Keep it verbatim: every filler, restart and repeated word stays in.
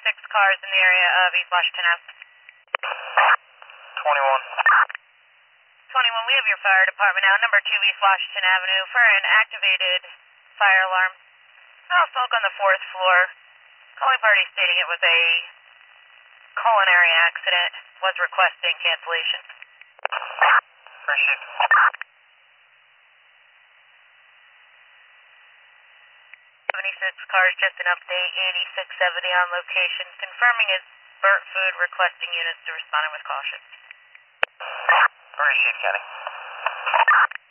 seventy-six cars in the area of East Washington Avenue. twenty-one. twenty-one, we have your fire department now, number two East Washington Avenue, for an activated fire alarm. No smoke on the fourth floor. Calling party stating it was a culinary accident, was requesting cancellation. Appreciate it. seventy-six cars, just an update, eighty-six seventy on location, confirming it's burnt food, requesting units to respond with caution. Appreciate it, Kenny.